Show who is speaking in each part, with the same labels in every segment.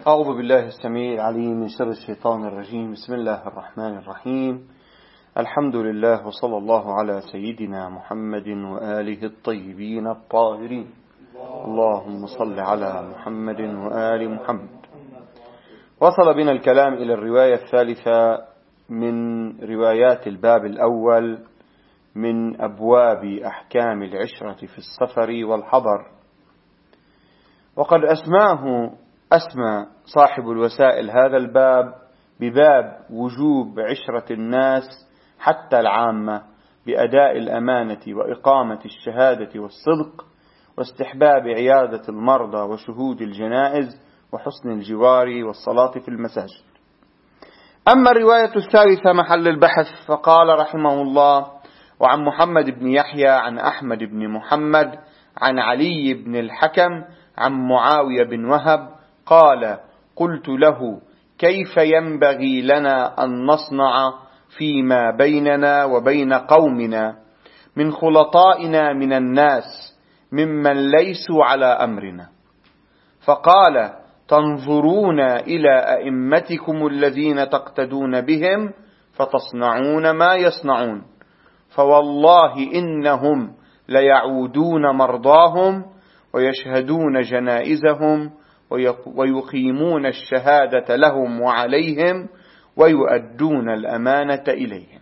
Speaker 1: أعوذ بالله السميع العليم من شر الشيطان الرجيم. بسم الله الرحمن الرحيم. الحمد لله وصلى الله على سيدنا محمد وآله الطيبين الطاهرين. اللهم صل على محمد وآل محمد. وصل بنا الكلام إلى الرواية الثالثة من روايات الباب الأول من أبواب أحكام العشرة في السفر والحضر، وقد أسمى صاحب الوسائل هذا الباب بباب وجوب عشرة الناس حتى العامة بأداء الأمانة وإقامة الشهادة والصدق واستحباب عيادة المرضى وشهود الجنائز وحسن الجوار والصلاة في المساجد. أما الرواية الثالثة محل البحث، فقال رحمه الله: وعن محمد بن يحيى عن أحمد بن محمد عن علي بن الحكم عن معاوية بن وهب قال: قلت له: كيف ينبغي لنا أن نصنع فيما بيننا وبين قومنا من خلطائنا من الناس ممن ليسوا على أمرنا؟ فقال: تنظرون إلى أئمتكم الذين تقتدون بهم فتصنعون ما يصنعون، فوالله إنهم ليعودون مرضاهم ويشهدون جنائزهم ويقيمون الشهادة لهم وعليهم ويؤدون الأمانة إليهم.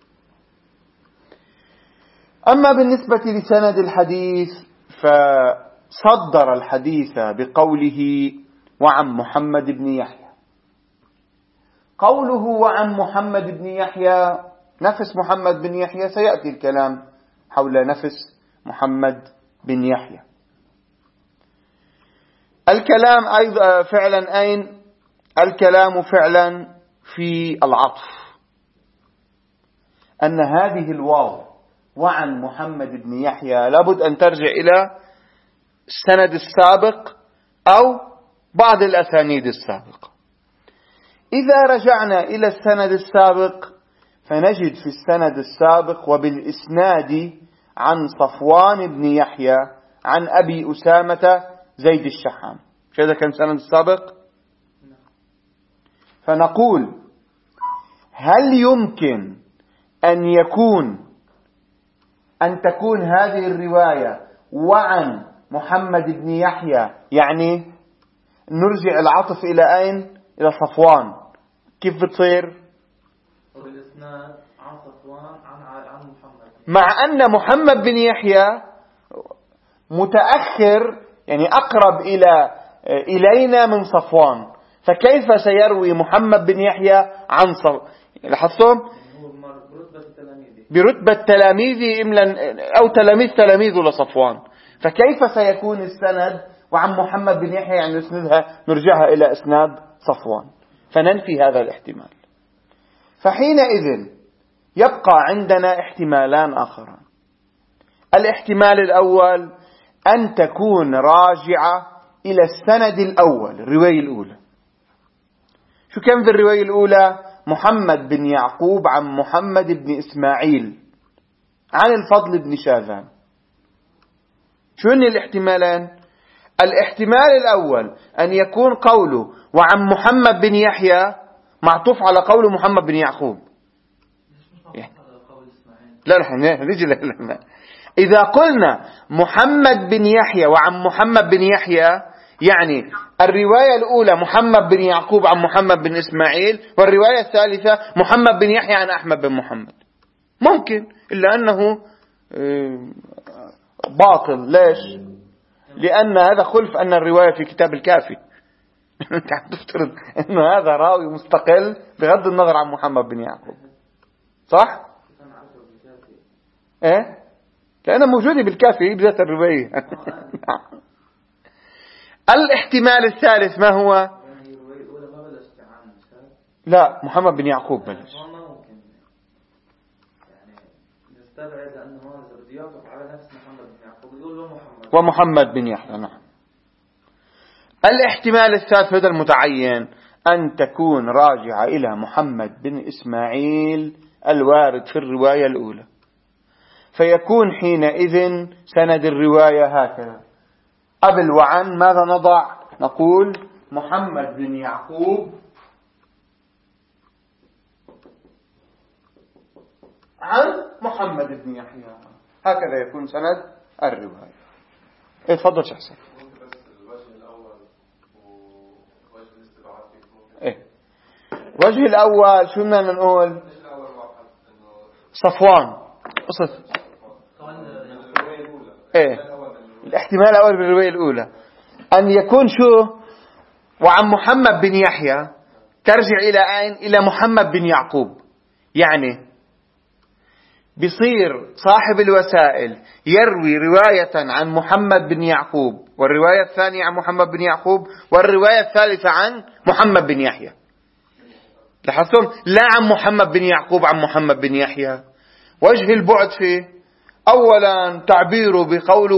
Speaker 1: أما بالنسبة لسند الحديث، فصدر الحديث بقوله: وعن محمد بن يحيى. قوله وعن محمد بن يحيى، نفس محمد بن يحيى سيأتي الكلام حول نفس محمد بن يحيى. الكلام أيضا فعلا أين؟ الكلام فعلا في العطف، أن هذه الواو وعن محمد بن يحيى لابد أن ترجع إلى السند السابق أو بعض الأسانيد السابقة. إذا رجعنا إلى السند السابق فنجد في السند السابق وبالإسناد عن صفوان بن يحيى عن أبي أسامة زيد الشحام. هذا كان السند السابق. فنقول: هل يمكن أن تكون هذه الرواية وعن محمد بن يحيى، يعني نرجع العطف إلى أين؟ إلى صفوان. كيف بتصير؟
Speaker 2: بالإسناد عن صفوان عن محمد،
Speaker 1: مع أن محمد بن يحيى متأخر، يعني أقرب إلينا من صفوان، فكيف سيروي محمد بن يحيى عن صفوان؟ لاحظتم؟ برتبة تلاميذه أو تلاميذه لصفوان، فكيف سيكون السند وعن محمد بن يحيى، يعني نرجعها إلى إسناد صفوان، فننفي هذا الاحتمال. فحينئذ يبقى عندنا احتمالان آخران. الاحتمال الأول أن تكون راجعة إلى السند الأول، الرواية الأولى. شو كان في الرواية الأولى؟ محمد بن يعقوب عن محمد بن إسماعيل عن الفضل بن شاذان. شو هن الاحتمالان؟ الاحتمال الأول أن يكون قوله وعن محمد بن يحيى معطوف على قول محمد بن يعقوب. لا نجي لنا. إذا قلنا محمد بن يحيى وعن محمد بن يحيى، يعني الرواية الأولى محمد بن يعقوب عن محمد بن إسماعيل، والرواية الثالثة محمد بن يحيى عن أحمد بن محمد. ممكن، إلا أنه باطل. ليش؟ لأن هذا خلف أن الرواية في كتاب الكافي. أنت تفترض أن هذا راوي مستقل بغض النظر عن محمد بن يعقوب، صح؟ إيه؟ كأنه موجود بالكافي بذات الرواية. الاحتمال الثالث ما هو؟ لا، محمد بن يعقوب بلش. ومحمد بن يحيى. نعم. الاحتمال الثالث هذا المتعين، أن تكون راجعة إلى محمد بن إسماعيل الوارد في الرواية الأولى، فيكون حينئذ سند الرواية هكذا: قبل وعن ماذا نضع؟ نقول محمد بن يعقوب عن محمد بن يحيى. هكذا يكون سند الرواية. تفضل شيخ حسين. الوجه الأول شو بدنا نقول؟ صفوان قصة الاحتمال الأول بالرواية الأولى أن يكون شو؟ وعن محمد بن يحيى ترجع إلى أين؟ إلى محمد بن يعقوب. يعني بصير صاحب الوسائل يروي رواية عن محمد بن يعقوب، والرواية الثانية عن محمد بن يعقوب، والرواية الثالثة عن محمد بن يحيى. لاحظتم؟ لا عن محمد بن يعقوب عن محمد بن يحيى. وجه البعد فيه أولا تعبيره بقوله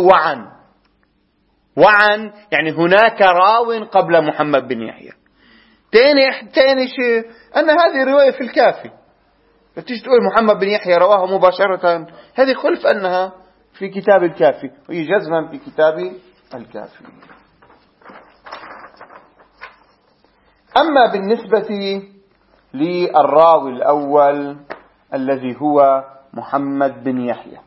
Speaker 1: وعن يعني هناك راو قبل محمد بن يحيى. ثاني شيء أن هذه رواية في الكافي. تيجي تقول محمد بن يحيى رواه مباشرة، هذه خلف أنها في كتاب الكافي، وهي جزما في كتاب الكافي. أما بالنسبة للراوي الأول الذي هو محمد بن يحيى،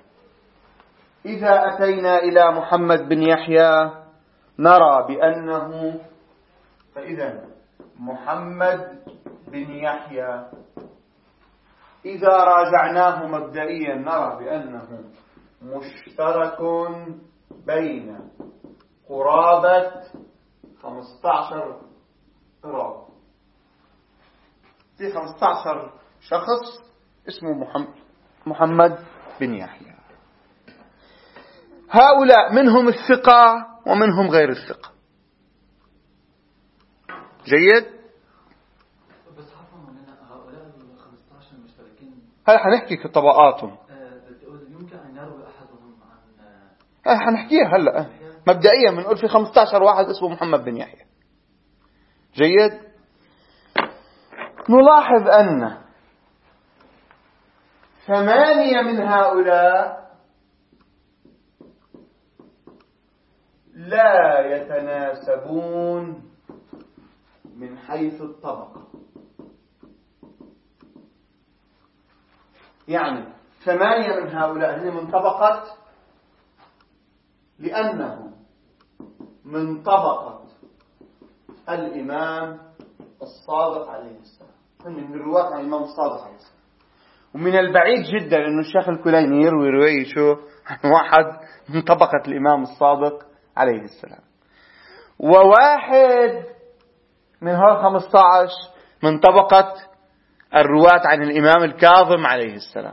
Speaker 1: إذا أتينا إلى محمد بن يحيى نرى بأنه فإذا محمد بن يحيى إذا راجعناه مبدئيا نرى بأنه مشترك بين قرابة 15 راوي. في 15 شخص اسمه محمد بن يحيى. هؤلاء منهم الثقة ومنهم غير الثقة. جيد؟ هل حنحكي طبقاتهم؟
Speaker 2: يمكن أن يروي أحدهم عن
Speaker 1: حنحكيها هلأ. مبدئيا بنقول في 15 واحد اسمه محمد بن يحيى. جيد؟ نلاحظ أن 8 من هؤلاء لا يتناسبون من حيث الطبقة. يعني 8 من هؤلاء هم من طبقة، لأنهم من طبقة الإمام الصادق عليه السلام، هم من رواة عن الإمام الصادق عليه السلام. ومن البعيد جدا أنه الشيخ الكليني يروي رواية شو عن واحد من طبقة الإمام الصادق عليه السلام، وواحد من هؤلاء 15 من طبقة الرواة عن الإمام الكاظم عليه السلام.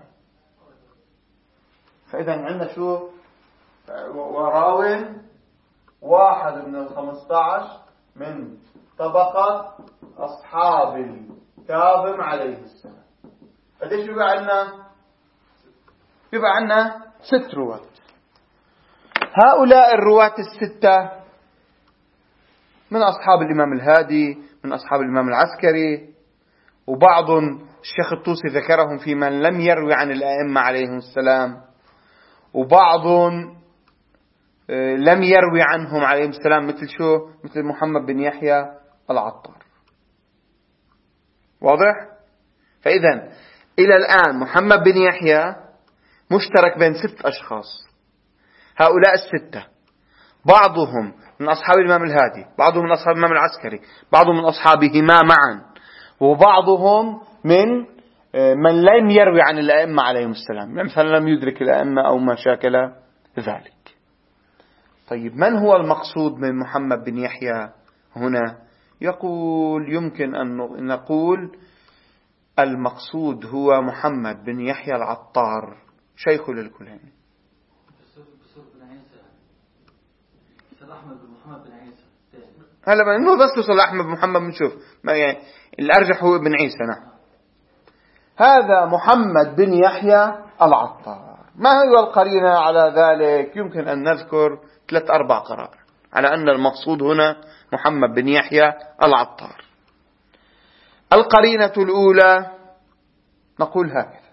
Speaker 1: فإذا عندنا شو؟ وراو واحد من 15 من طبقة أصحاب الكاظم عليه السلام. قديش يبقى عندنا؟ يبقى عندنا 6 رواة. هؤلاء الرواة ال6 من أصحاب الإمام الهادي، من أصحاب الإمام العسكري، وبعض الشيخ الطوسي ذكرهم في من لم يروي عن الأئمة عليهم السلام، وبعض لم يروي عنهم عليهم السلام، مثل شو؟ مثل محمد بن يحيى العطار. واضح؟ فإذا إلى الآن محمد بن يحيى مشترك بين 6 أشخاص. هؤلاء ال6 بعضهم من أصحاب الإمام الهادي، بعضهم من أصحاب الإمام العسكري، بعضهم من أصحابهما معا، وبعضهم من لم يروي عن الأئمة عليهم السلام، مثلا لم يدرك الأئمة أو ما شاكل ذلك. طيب من هو المقصود من محمد بن يحيى هنا؟ يقول يمكن أن نقول المقصود هو محمد بن يحيى العطار شيخ للكليني. هلا انه بس وصل احمد بن محمد بنشوف ما يعني الارجح هو ابن عيسى. نعم، هذا محمد بن يحيى العطار. ما هي القرينة على ذلك؟ يمكن أن نذكر 3-4 قرائن على أن المقصود هنا محمد بن يحيى العطار. القرينة الأولى نقول هكذا: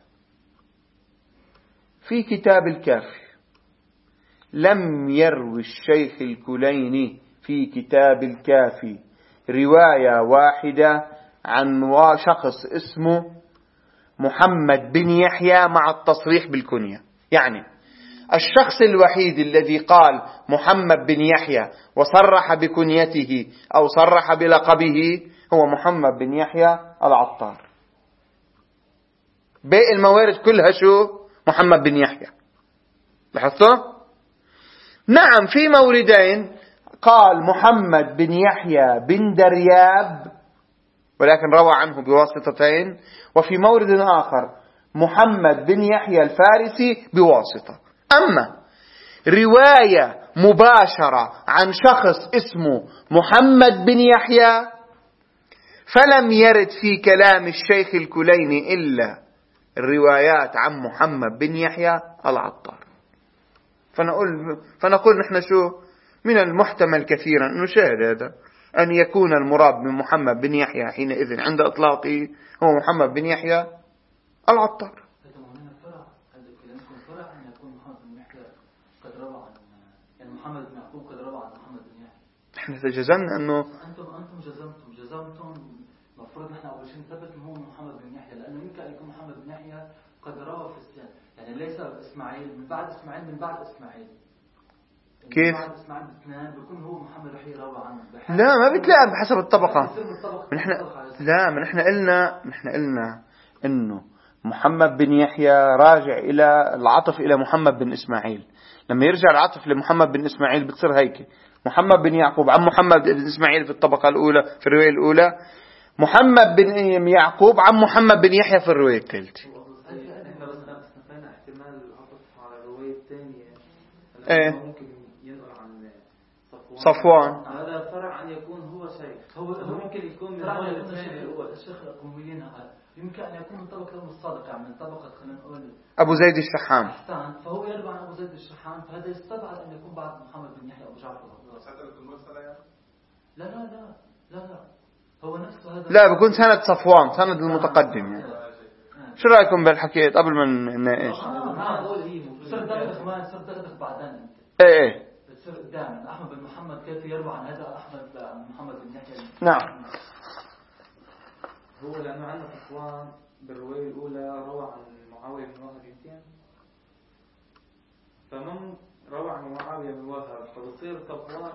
Speaker 1: في كتاب الكافي لم يروي الشيخ الكليني في كتاب الكافي رواية واحدة عن شخص اسمه محمد بن يحيى مع التصريح بالكنية. يعني الشخص الوحيد الذي قال محمد بن يحيى وصرح بكنيته أو صرح بلقبه هو محمد بن يحيى العطار. باقي الموارد كلها شو؟ محمد بن يحيى. لاحظتوا؟ نعم، في موردين قال محمد بن يحيى بن درياب ولكن روى عنه بواسطتين، وفي مورد آخر محمد بن يحيى الفارسي بواسطة. أما رواية مباشرة عن شخص اسمه محمد بن يحيى فلم يرد في كلام الشيخ الكليني إلا الروايات عن محمد بن يحيى العطار. فنقول نحن شو من المحتمل كثيرا أن نشاهد هذا، أن يكون المراد من محمد بن يحيى حينئذ عند إطلاقه هو محمد بن يحيى العطار.
Speaker 2: محمد بن يعقوب قد روى عن محمد بن يحيى.
Speaker 1: احنا جزمنا انه
Speaker 2: انتم جزمتم المفروض نحن اول شيء نثبت انه هو محمد بن يحيى، لانه يمكن ان يكون محمد بن يحيى قد روى في السنة، يعني ليس اسماعيل من بعد اسماعيل من بعد اسماعيل.
Speaker 1: كيف؟
Speaker 2: من بعد اسماعيل باثنين بيكون هو محمد بن يحيى روى عنه.
Speaker 1: لا، ما بتلاقي بحسب الطبقة. نحن قلنا انه محمد بن يحيى راجع الى العطف الى محمد بن اسماعيل. لما يرجع العطف لمحمد بن إسماعيل بتصير هيك: محمد بن يعقوب عن محمد بن إسماعيل في الطبقة الأولى في الرواية الأولى، محمد بن يعقوب عن محمد بن يحيى في الرواية الثالثة.
Speaker 2: احنا بس استثنينا احتمال العطف على الرواية الثانية. ممكن ينقل عن
Speaker 1: صفوان.
Speaker 2: هذا فرع أن يكون هو شيخ. هو ممكن يكون من الشيخ الأقوميين، يمكن أن يكون من طبقة الصادق، يعني من طبقة خلينا نقول
Speaker 1: أبو زيد الشحام.
Speaker 2: فهو يروي عن أبو زيد الشحام، فهذا يستبعد أن يكون بعد محمد بن يحيى أبو جعفر. لا هو نفسه هذا.
Speaker 1: لا، بيكون سند صفوان، سند المتقدم يعني. شو رأيكم بالحكي قبل ما نناقش؟
Speaker 2: صرت دغدغ بعدين.
Speaker 1: ايه
Speaker 2: بتصير قدام أحمد بن محمد كيف يروي عن هذا أحمد عن محمد بن يحيى.
Speaker 1: نعم.
Speaker 2: هو لأنه عندنا صفوان بالرواية الأولى روى عن معاوية بن وهب يمكن، فمن روى عن معاوية بن وهب فبصير صفوان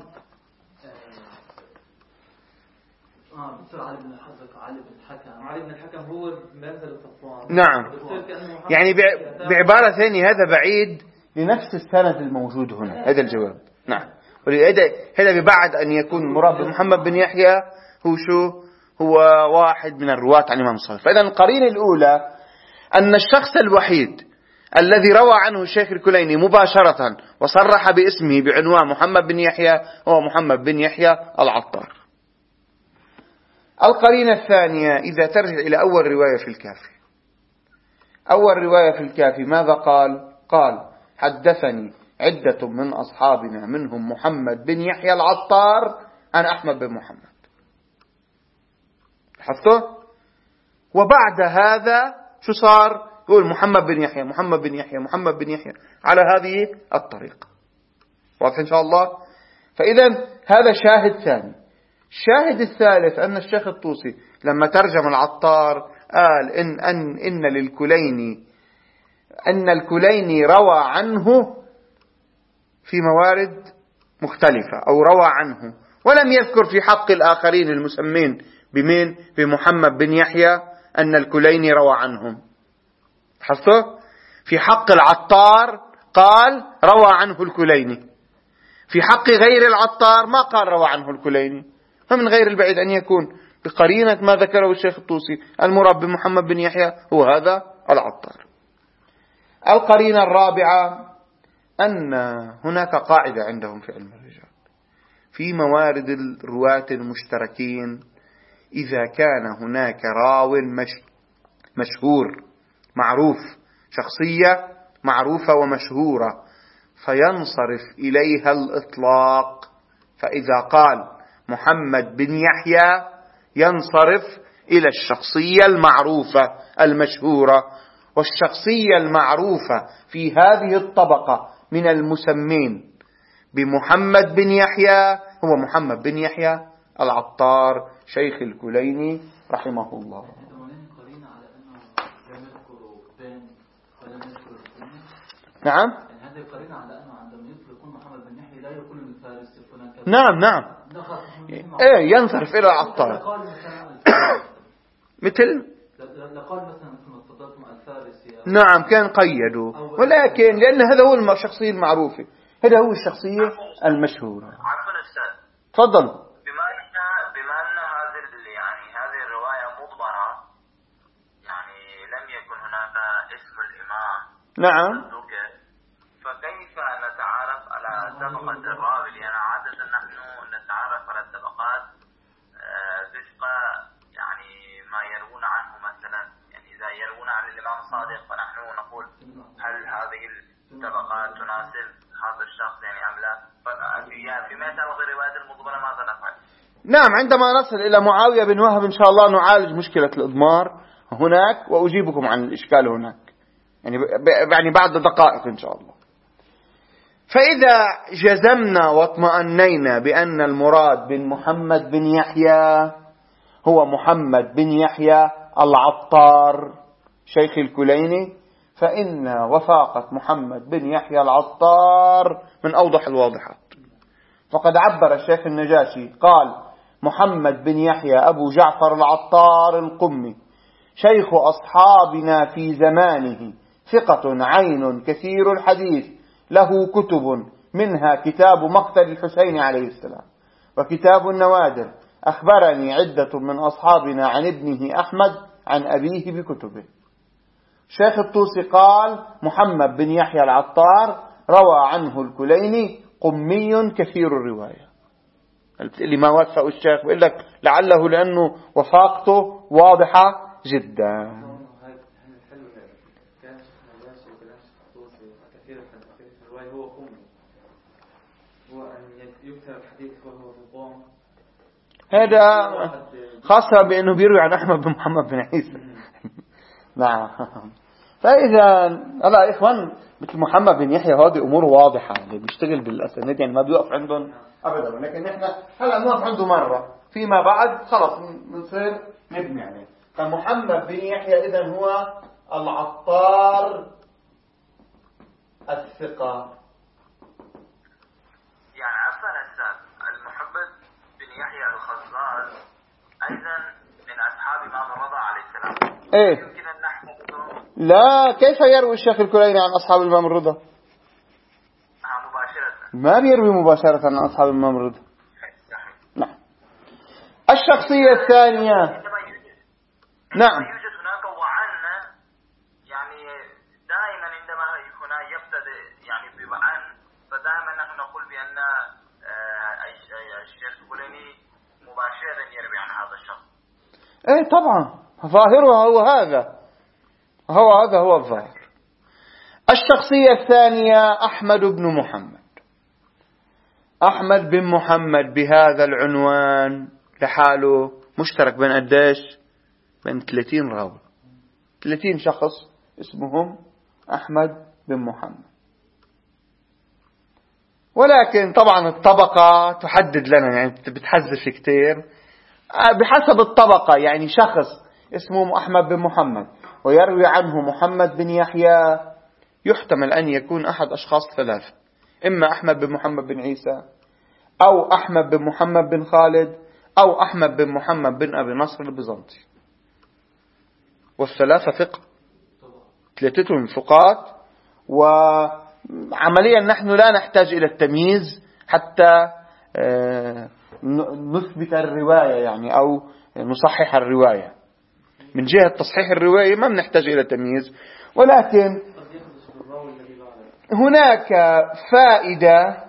Speaker 2: بصير علي بن الحكم هو منزل صفوان.
Speaker 1: نعم، يعني بعبارة ثانية هذا بعيد لنفس السند الموجود هنا. هذا الجواب. نعم، هذا ببعد أن يكون المراد محمد بن يحيى هو شو؟ هو واحد من الرواة عن الإمام الصادق. فإذا القرينة الأولى أن الشخص الوحيد الذي روى عنه الشيخ الكليني مباشرة وصرح باسمه بعنوان محمد بن يحيى هو محمد بن يحيى العطار. القرينة الثانية إذا ترجع إلى أول رواية في الكافي. أول رواية في الكافي ماذا قال؟ قال: حدثني عدة من أصحابنا منهم محمد بن يحيى العطار عن أحمد بن محمد. حفظته؟ وبعد هذا شو صار؟ يقول محمد بن يحيى محمد بن يحيى محمد بن يحيى على هذه الطريقة. واضح إن شاء الله؟ فإذا هذا شاهد ثاني. الشاهد الثالث أن الشيخ الطوسي لما ترجم العطار قال أن الكليني روى عنه في موارد مختلفة أو روى عنه، ولم يذكر في حق الآخرين المسمين بمين؟ بمحمد بن يحيى أن الكليني روى عنهم. حصته؟ في حق العطار قال روى عنه الكليني، في حق غير العطار ما قال روى عنه الكليني. فمن غير البعيد أن يكون بقرينة ما ذكره الشيخ الطوسي المراد بمحمد بن يحيى هو هذا العطار. القرينة الرابعة أن هناك قاعدة عندهم في علم الرجال في موارد الرواة المشتركين: إذا كان هناك راو مشهور معروف، شخصية معروفة ومشهورة، فينصرف إليها الإطلاق. فإذا قال محمد بن يحيى ينصرف إلى الشخصية المعروفة المشهورة، والشخصية المعروفة في هذه الطبقة من المسمين بمحمد بن يحيى هو محمد بن يحيى العطار شيخ الكليني رحمه الله. نعم.
Speaker 2: هذا قرينة على أنه عندما يطلقون محمد بن يحيى لا يقول الفارسي فلان كذا.
Speaker 1: نعم. ينصرف إلى العطار. مثل
Speaker 2: لقال مثلا كما تفضلتم الفارسي.
Speaker 1: نعم كان قيدوا، ولكن لأن هذا هو الشخصية المعروفة، هذا هو الشخصية المشهورة.
Speaker 3: عفوا أستاذ.
Speaker 1: تفضل.
Speaker 3: بما أن هذه الرواية مضمرة، يعني لم يكن هناك اسم الإمام.
Speaker 1: نعم.
Speaker 3: فكيف نتعرف على طبقة الراوي؟ لأن عادة نحن نتعرف على الطبقات وفق يعني ما يروون عنه مثلا، يعني إذا يروون عن الإمام الصادق فنحن نقول هل هذه الطبقات تناسب هذا الشخص يعني أم لا؟ فيما يتعلق بالروايات المضمرة ماذا نفعل؟
Speaker 1: نعم، عندما نصل إلى معاوية بن وهب إن شاء الله نعالج مشكلة الإضمار هناك وأجيبكم عن الإشكال هناك، يعني بعد دقائق إن شاء الله. فإذا جزمنا واطمأنينا بأن المراد بن محمد بن يحيى هو محمد بن يحيى العطار شيخ الكليني، فإن وفاقة محمد بن يحيى العطار من أوضح الواضحات. فقد عبر الشيخ النجاشي قال: محمد بن يحيى أبو جعفر العطار القمي شيخ أصحابنا في زمانه، ثقة عين كثير الحديث، له كتب منها كتاب مقتل الحسين عليه السلام وكتاب النوادر. أخبرني عدة من أصحابنا عن ابنه أحمد عن أبيه بكتبه. شيخ الطوسي قال: محمد بن يحيى العطار روى عنه الكليني قمي كثير الرواية. اللي ما وفق الشيخ بيقول لك لعله لأنه وفاقته واضحة جدا. هذا خاصة بأنه بيروي عن أحمد بن محمد بن عيسى. نعم. فإذا هلا يا إخوان مثل محمد بن يحيى هذه أمور واضحة، اللي بيشتغل بالأسانيد يعني ما بيوقف عندهم أبدا، ولكن نحن هلا نوقف عنده مرة، فيما بعد خلص بنصير نبني عليه. فمحمد بن يحيى إذن هو العطار الثقة.
Speaker 3: يعني عفوا أستاذ، المحمد بن يحيى الخزاز أيضا من أصحاب إمام الرضا عليه السلام.
Speaker 1: إيه؟
Speaker 3: يمكن أن نحفظه.
Speaker 1: لا، كيف يروي الشيخ الكليني عن أصحاب الإمام الرضا؟
Speaker 3: مباشرة.
Speaker 1: ما بيروي مباشرة عن أصحاب الإمام الرضا. نعم. الشخصية الثانية. نعم.
Speaker 3: يوجد هناك وعن، يعني دائما عندما هنا يبتدئ يعني بوعن، فدائما نحن نقول بأن الشيخ الكليني مباشرة يروي عن هذا الشخص.
Speaker 1: ايه طبعا، ظاهرها هو هذا، هو الظاهر. الشخصية الثانية أحمد بن محمد. أحمد بن محمد بهذا العنوان لحاله مشترك بين قديش؟ بين 30 راوي، 30 شخص اسمهم أحمد بن محمد. ولكن طبعا الطبقة تحدد لنا، يعني بتحذف كتير بحسب الطبقة. يعني شخص اسمه أحمد بن محمد ويروي عنه محمد بن يحيى، يحتمل أن يكون أحد أشخاص ثلاثة: إما أحمد بن محمد بن عيسى، أو أحمد بن محمد بن خالد، أو أحمد بن محمد بن أبي نصر البيزنطي. والثلاثة ثقة، ثلاثتهم ثقات. وعمليا نحن لا نحتاج إلى التمييز حتى نثبت الرواية يعني أو نصحح الرواية. من جهة تصحيح الرواية ما بنحتاج إلى تمييز. ولكن هناك فائدة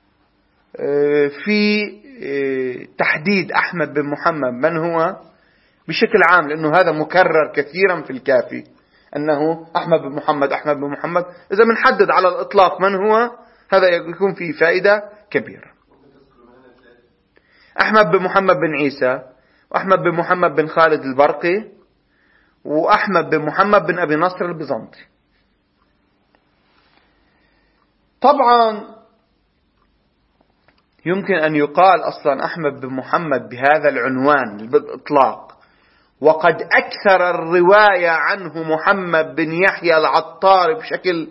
Speaker 1: في تحديد أحمد بن محمد من هو بشكل عام، لأنه هذا مكرر كثيرا في الكافي أنه أحمد بن محمد أحمد بن محمد. إذا بنحدد على الإطلاق من هو، هذا يكون فيه فائدة كبيرة. أحمد بن محمد بن عيسى، وأحمد بن محمد بن خالد البرقي، وأحمد بن محمد بن أبي نصر البيزنطي. طبعا يمكن أن يقال أصلا أحمد بن محمد بهذا العنوان بالإطلاق، وقد أكثر الرواية عنه محمد بن يحيى العطار بشكل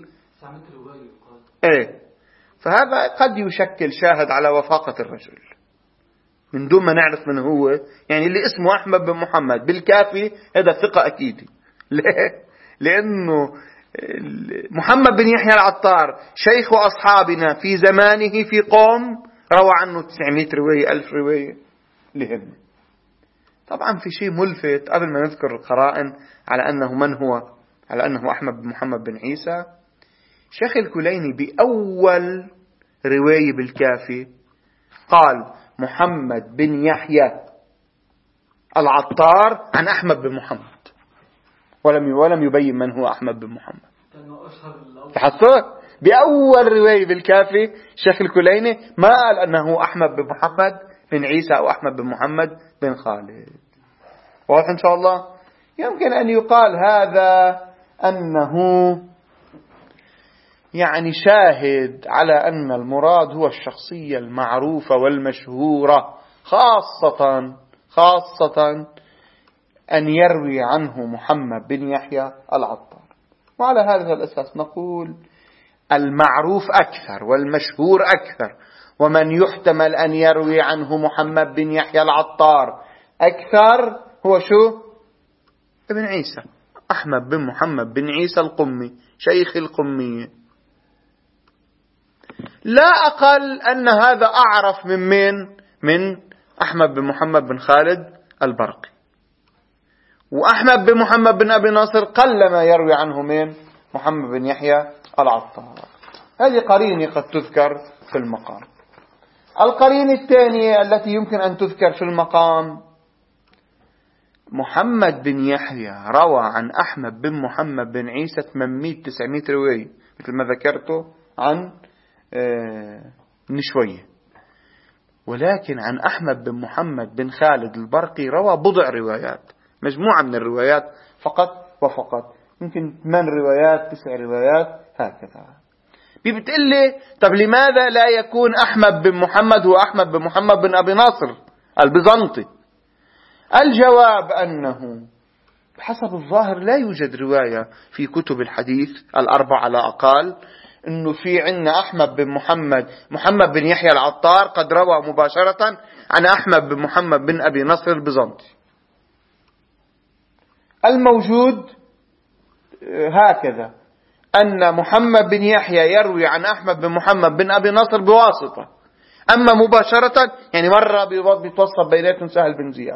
Speaker 1: فهذا قد يشكل شاهد على وفاقة الرجل من دون ما نعرف من هو. يعني اللي اسمه أحمد بن محمد بالكافي هذا ثقة أكيد. ليه؟ لأنه محمد بن يحيى العطار شيخ أصحابنا في زمانه في قوم روى عنه 900 رواية 1000 رواية لهم. طبعا في شيء ملفت قبل ما نذكر القرائن على أنه من هو، على أنه أحمد بن محمد بن عيسى. شيخ الكليني بأول رواية بالكافي قال محمد بن يحيى العطار عن أحمد بن محمد، ولم يبين من هو أحمد بن محمد. تحصل بأول رواية بالكافي شيخ الكليني ما قال أنه أحمد بن محمد بن عيسى أو أحمد بن محمد بن خالد. واضح إن شاء الله. يمكن أن يقال هذا أنه يعني شاهد على أن المراد هو الشخصية المعروفة والمشهورة، خاصة أن يروي عنه محمد بن يحيى العطار. وعلى هذا الأساس نقول المعروف أكثر والمشهور أكثر، ومن يحتمل أن يروي عنه محمد بن يحيى العطار أكثر هو شو؟ ابن عيسى، أحمد بن محمد بن عيسى القمي شيخ القمية. لا أقل أن هذا أعرف من أحمد بن محمد بن خالد البرقي. وأحمد بن محمد بن أبي ناصر قلما يروي عنه من محمد بن يحيى العطار. هذه قرينة قد تذكر في المقام. القرينة الثانية التي يمكن أن تذكر في المقام محمد بن يحيى روى عن أحمد بن محمد بن عيسى 800-900 رواية مثل ما ذكرته عن نشوية، ولكن عن أحمد بن محمد بن خالد البرقي روى بضع روايات، مجموعة من الروايات فقط وفقط، يمكن 8 روايات 9 روايات هكذا. بتقول لي طب لماذا لا يكون أحمد بن محمد هو أحمد بن محمد بن أبي ناصر البيزنطي؟ الجواب أنه بحسب الظاهر لا يوجد رواية في كتب الحديث الأربعة على أقل أنه في عنا أحمد بن محمد بن يحيى العطار قد روى مباشرة عن أحمد بن محمد بن أبي نصر البيزنطي. الموجود هكذا أن محمد بن يحيى يروي عن أحمد بن محمد بن أبي نصر بواسطة، أما مباشرة يعني مرة بيتوسط بيناتهم سهل بن زياد،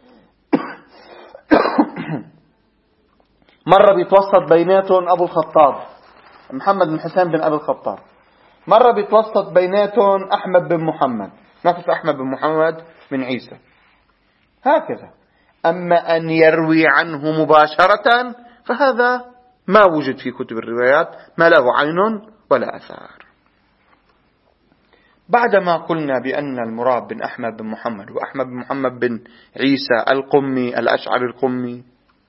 Speaker 1: مرة بيتوسط بيناتهم أبو الخطاب محمد بن حسين بن أبي الخطاب، مرة بيتوسط بيناتهم أحمد بن محمد نفس أحمد بن محمد بن عيسى هكذا. أما أن يروي عنه مباشرة فهذا ما وجد في كتب الروايات، ما له عين ولا أثار. بعدما قلنا بأن المراد بن أحمد بن محمد وأحمد بن محمد بن عيسى القمي الأشعري القمي،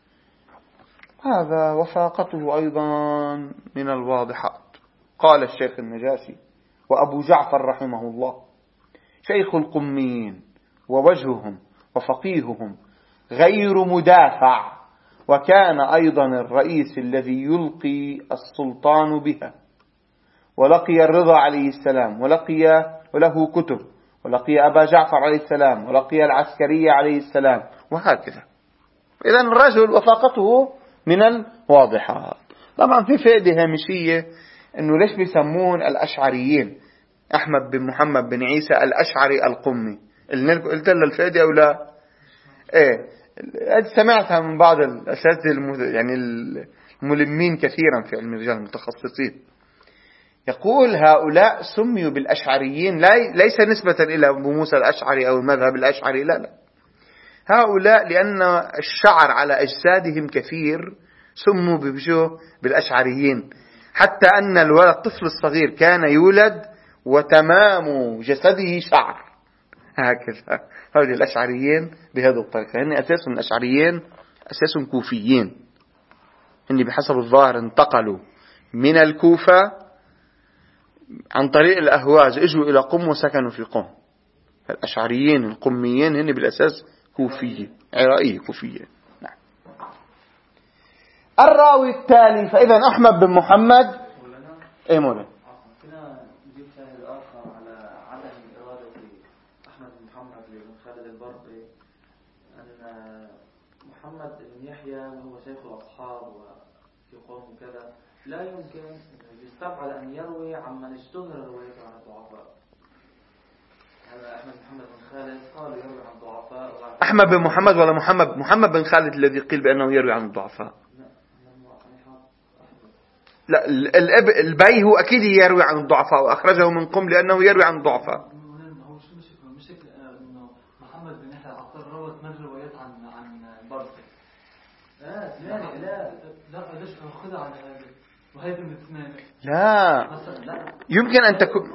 Speaker 1: هذا وفاقته أيضا من الواضحات. قال الشيخ النجاشي وأبو جعفر رحمه الله شيخ القميين ووجههم وفقيههم غير مدافع، وكان أيضا الرئيس الذي يلقي السلطان بها، ولقي الرضا عليه السلام وله كتب، ولقي أبا جعفر عليه السلام، ولقي العسكرية عليه السلام، وهكذا. إذن الرجل وفاقته من الواضحات. طبعا في فائدة هامشية أنه ليش بيسمون الأشعريين أحمد بن محمد بن عيسى الأشعري القمي؟ قلت له الفائدة أو لا؟ سمعتها من بعض الأساتذة يعني الملمين كثيرا في علم الرجال المتخصصين. يقول هؤلاء سميوا بالأشعريين ليس نسبة إلى أبو موسى الأشعري أو المذهب الأشعري، لا، هؤلاء لأن الشعر على أجسادهم كثير سموا بالأشعريين، حتى أن الطفل الصغير كان يولد وتمام جسده شعر هكذا. هؤلاء الأشعريين بهذه الطريقة، هن أساسهم الأشعريين أساسهم كوفيين، هن بحسب الظاهر انتقلوا من الكوفة عن طريق الأهواز اجوا إلى قم وسكنوا في قم. الأشعريين القميين هن بالأساس كوفية عراقية كوفية. نعم. الراوي التالي، فإذا أحمد بن محمد ايه مولانا
Speaker 2: فينا نجيب شاهد آخر على عدم إرادة أحمد بن محمد بن خالد البرقي أن محمد بن يحيى وهو شيخ الأصحاب وفي قوم كذا لا يمكن يستبعد أن يروي عمن اشتهر روايته عن الضعفاء. هذا أحمد بن محمد بن خالد قال يروي عن الضعفاء.
Speaker 1: أحمد بن محمد ولا محمد بن خالد الذي قيل بأنه يروي عن الضعفاء؟ لا، البي هو أكيد يروي عن الضعفاء وأخرجه من قم لأنه يروي عن الضعفاء.
Speaker 2: مش إنه محمد بن يحيى عطار روى 8 روايات عن برقي. لا ليش خذها عن هذا وهذا من 8.
Speaker 1: لا يمكن أن تكون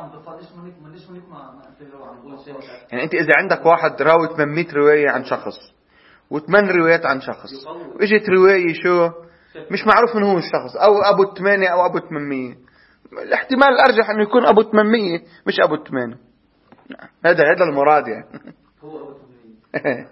Speaker 1: يعني أنت إذا عندك واحد راوي 800 رواية عن شخص و8 روايات عن شخص وإجت رواية شو مش معروف من هو الشخص أو أبو 8 أو أبو 800، الاحتمال الأرجح أنه يكون أبو 800 مش أبو 8. هذا المراد يعني.
Speaker 2: هو أبو 8.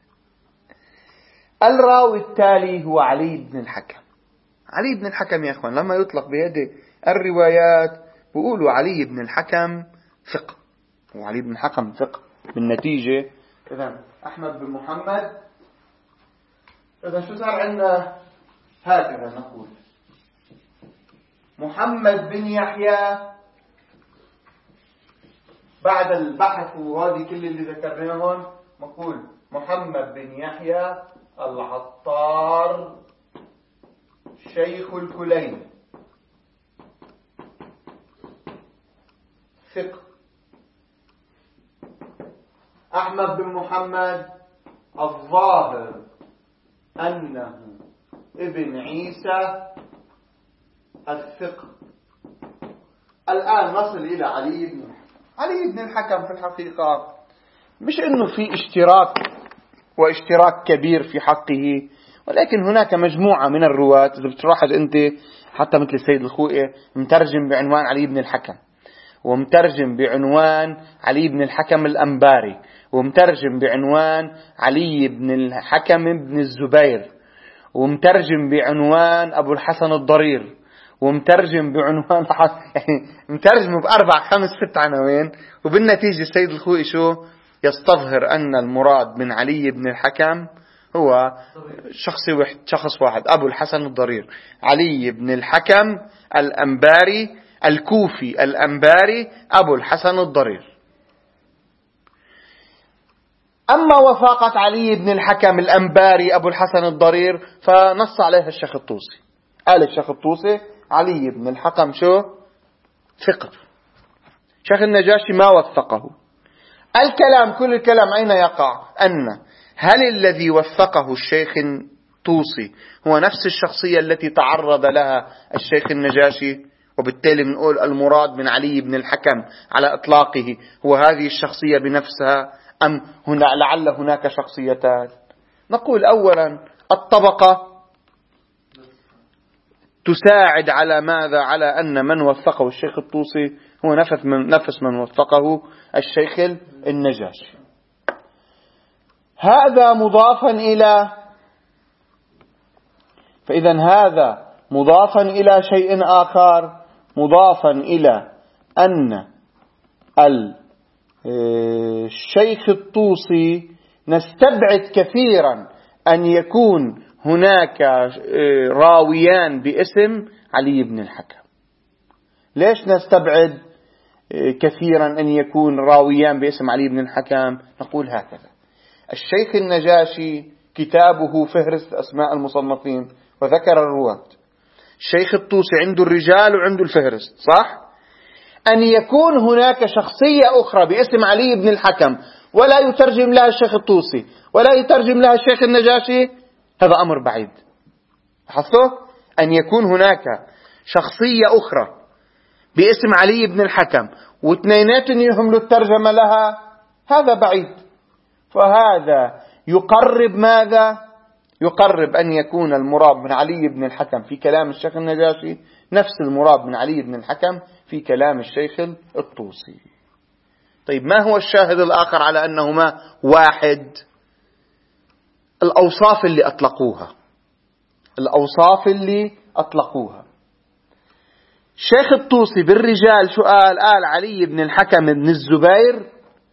Speaker 1: الراوي التالي هو علي بن الحكم. علي بن الحكم يا أخوان لما يطلق بهذه الروايات بيقولوا علي بن الحكم ثقة، وعلي بن الحكم ثقة بالنتيجة. إذن أحمد بن محمد، إذن شو صار عندنا؟ هكذا نقول محمد بن يحيى بعد البحث وهذه كل اللي ذكرناهم نقول محمد بن يحيى العطار شيخ الكلين ثقة. أحمد بن محمد الظاهر أنه ابن عيسى الثقة. الآن نصل إلى علي بن الحكم. علي بن الحكم في الحقيقة مش إنه في اشتراك كبير في حقه، ولكن هناك مجموعة من الرواة إذا بتلاحظ أنت حتى مثل السيد الخوئي مترجم بعنوان علي بن الحكم، ومترجم بعنوان علي بن الحكم الأنباري، ومترجم بعنوان علي بن الحكم بن الزبير، ومترجم بعنوان أبو الحسن الضرير، ومترجم بعنوان يعني مترجم ب4 5 6 عناوين. وبالنتيجة السيد الخوئي شو يستظهر أن المراد من علي بن الحكم هو شخص واحد أبو الحسن الضرير علي بن الحكم الأنباري الكوفي الأنباري أبو الحسن الضرير. أما وفاقة علي بن الحكم الأنباري أبو الحسن الضرير فنص عليها الشيخ الطوسي. قال الشيخ الطوسي علي بن الحكم شو ثقة. شيخ النجاشي ما وثقه. كل الكلام أين يقع؟ أن هل الذي وثقه الشيخ الطوسي هو نفس الشخصية التي تعرض لها الشيخ النجاشي؟ وبالتالي بنقول المراد من علي بن الحكم على إطلاقه هو هذه الشخصية بنفسها، أم لعل هناك شخصيتان؟ نقول أولا الطبقة تساعد على ماذا؟ على أن من وثقه الشيخ الطوسي هو نفس من وثقه الشيخ النجاشي. هذا مضافا إلى، فإذا هذا مضافا إلى شيء آخر، مضافا إلى أن الشيخ الطوسي نستبعد كثيرا أن يكون هناك راويان باسم علي بن الحكم. ليش نستبعد كثيرا أن يكون راويان باسم علي بن الحكم؟ نقول هكذا: الشيخ النجاشي كتابه فهرست أسماء المصنفين وذكر الرواة. الشيخ الطوسي عنده الرجال وعنده الفهرست، صح؟ أن يكون هناك شخصية أخرى باسم علي بن الحكم ولا يترجم لها الشيخ الطوسي ولا يترجم لها الشيخ النجاشي، هذا أمر بعيد. لاحظتوا؟ أن يكون هناك شخصية أخرى باسم علي بن الحكم واثنيناتهم يحملوا الترجمة لها، هذا بعيد. فهذا يقرب ماذا؟ يقرب أن يكون المراد من علي بن الحكم في كلام الشيخ النجاشي نفس المراد من علي بن الحكم في كلام الشيخ الطوسي. طيب ما هو الشاهد الآخر على أنهما واحد؟ الأوصاف اللي أطلقوها. الشيخ الطوسي بالرجال شو قال علي بن الحكم بن الزبير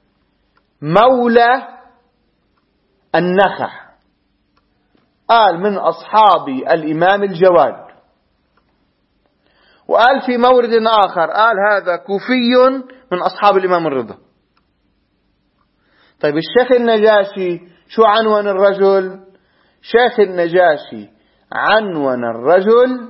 Speaker 1: مولى النخع، قال من أصحاب الإمام الجواد. وقال في مورد آخر قال هذا كوفي من أصحاب الإمام الرضا. طيب الشيخ النجاشي شو عنوان الرجل؟ شيخ النجاشي عنوان الرجل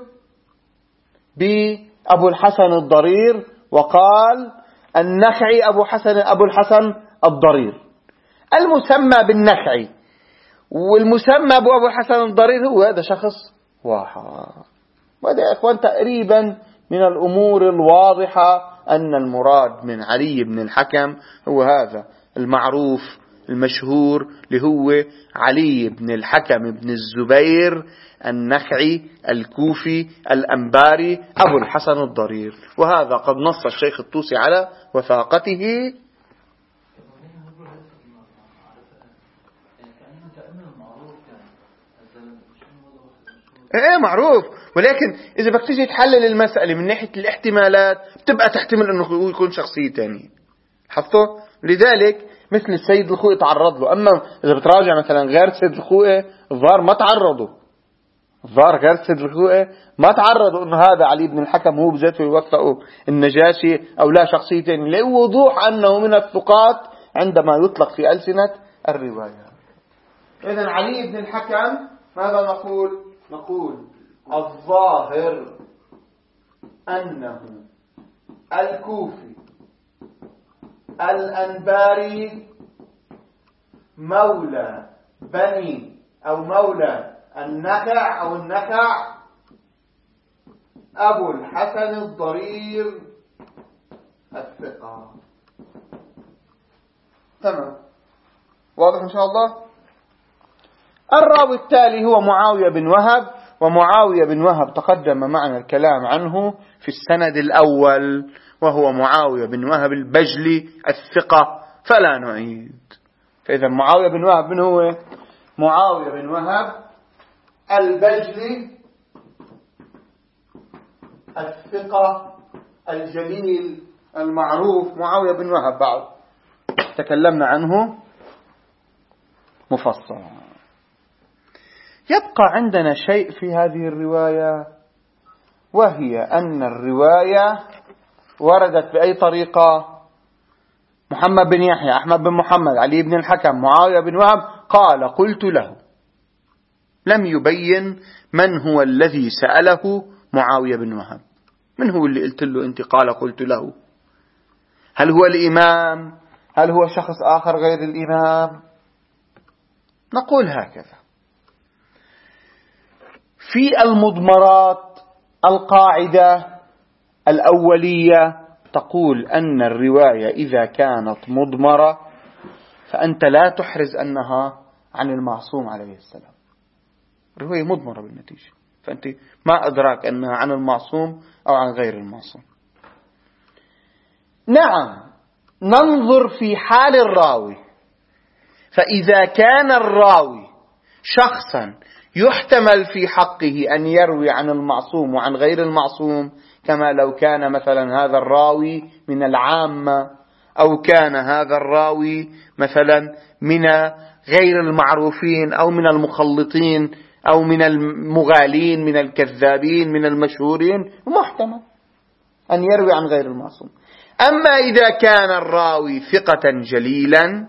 Speaker 1: بأبو الحسن الضرير، وقال النخعي أبو الحسن الضرير. المسمى بالنخعي والمسمى أبو الحسن الضرير هو هذا شخص واحد. وهذا يا إخوان تقريبا من الأمور الواضحة أن المراد من علي بن الحكم هو هذا المعروف المشهور اللي هو علي بن الحكم بن الزبير النخعي الكوفي الأنباري أبو الحسن الضرير. وهذا قد نص الشيخ الطوسي على وثاقته. معروف، ولكن إذا بدك تيجي تحلل المسألة من ناحية الاحتمالات بتبقى تحتمل أنه يكون شخصية تانية. حفظه؟ لذلك مثل السيد الخوئي تعرض له. أما إذا بتراجع مثلا غير السيد الخوئي الظاهر ما تعرضوا، غير السيد الخوئي ما تعرضوا أنه هذا علي بن الحكم هو بذاته يوثقه النجاشي أو لا شخصية تانية، لوضوح أنه من الثقات عندما يطلق في ألسنة الرواية. إذن علي بن الحكم ماذا نقول الظاهر أنه الكوفي الأنباري مولى بني أو مولى النخع أو النخع أبو الحسن الضرير الثقة. تمام، واضح إن شاء الله. الراوي التالي هو معاوية بن وهب، ومعاوية بن وهب تقدم معنا الكلام عنه في السند الأول، وهو معاوية بن وهب البجلي الثقة، فلا نعيد. فإذا معاوية بن وهب من هو؟ معاوية بن وهب البجلي الثقة الجليل المعروف معاوية بن وهب، بعد تكلمنا عنه مفصلا. يبقى عندنا شيء في هذه الرواية، وهي أن الرواية وردت بأي طريقة؟ محمد بن يحيى، أحمد بن محمد، علي بن الحكم، معاوية بن وهب قال قلت له. لم يبين من هو الذي سأله معاوية بن وهب. من هو اللي قلت له أنت قال قلت له؟ هل هو الإمام؟ هل هو شخص آخر غير الإمام؟ نقول هكذا: في المضمرات القاعدة الأولية تقول أن الرواية إذا كانت مضمرة فأنت لا تحرز أنها عن المعصوم عليه السلام. الرواية مضمرة بالنتيجة، فأنت ما أدراك أنها عن المعصوم أو عن غير المعصوم. نعم، ننظر في حال الراوي، فإذا كان الراوي شخصا يحتمل في حقه أن يروي عن المعصوم وعن غير المعصوم، كما لو كان مثلا هذا الراوي من العامة، أو كان هذا الراوي مثلا من غير المعروفين أو من المخلطين أو من المغالين من الكذابين من المشهورين، محتمل أن يروي عن غير المعصوم. أما إذا كان الراوي ثقة جليلا